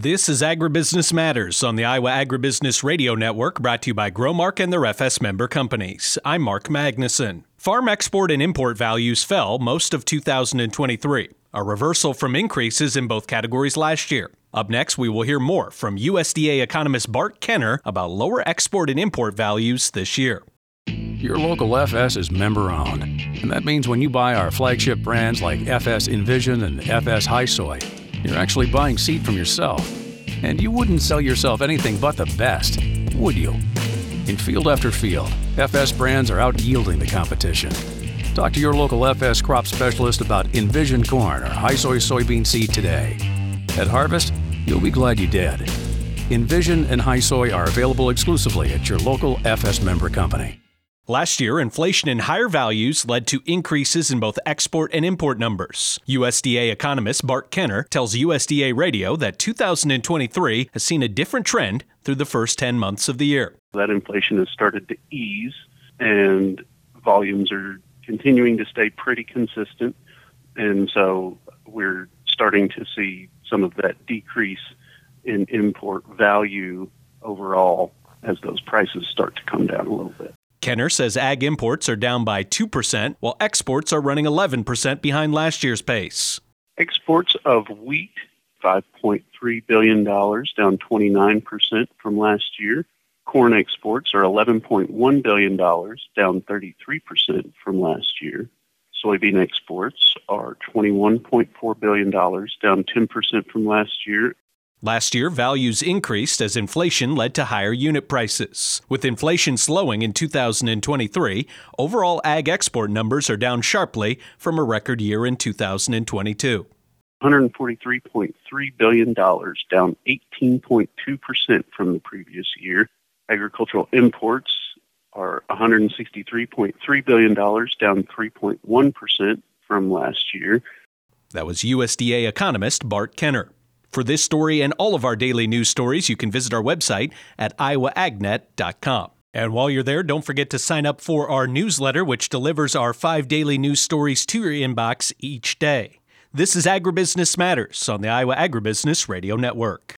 This is Agribusiness Matters on the Iowa Agribusiness Radio Network, brought to you by Growmark and their FS member companies. I'm Mark Magnuson. Farm export and import values fell most of 2023, a reversal from increases in both categories last year. Up next, we will hear more from USDA economist Bart Kenner about lower export and import values this year. Your local FS is member-owned, and that means when you buy our flagship brands like FS Envision and FS High Soy, you're actually buying seed from yourself. And you wouldn't sell yourself anything but the best, would you? In field after field, FS brands are out-yielding the competition. Talk to your local FS crop specialist about Envision corn or High Soy soybean seed today. At harvest, you'll be glad you did. Envision and High Soy are available exclusively at your local FS member company. Last year, inflation and higher values led to increases in both export and import numbers. USDA economist Bart Kenner tells USDA Radio that 2023 has seen a different trend through the first 10 months of the year. That inflation has started to ease, and volumes are continuing to stay pretty consistent. And so we're starting to see some of that decrease in import value overall as those prices start to come down a little bit. Kenner says ag imports are down by 2%, while exports are running 11% behind last year's pace. Exports of wheat, $5.3 billion, down 29% from last year. Corn exports are $11.1 billion, down 33% from last year. Soybean exports are $21.4 billion, down 10% from last year. Last year, values increased as inflation led to higher unit prices. With inflation slowing in 2023, overall ag export numbers are down sharply from a record year in 2022. $143.3 billion, down 18.2% from the previous year. Agricultural imports are $163.3 billion, down 3.1% from last year. That was USDA economist Bart Kenner. For this story and all of our daily news stories, you can visit our website at iowaagnet.com. And while you're there, don't forget to sign up for our newsletter, which delivers our 5 daily news stories to your inbox each day. This is Agribusiness Matters on the Iowa Agribusiness Radio Network.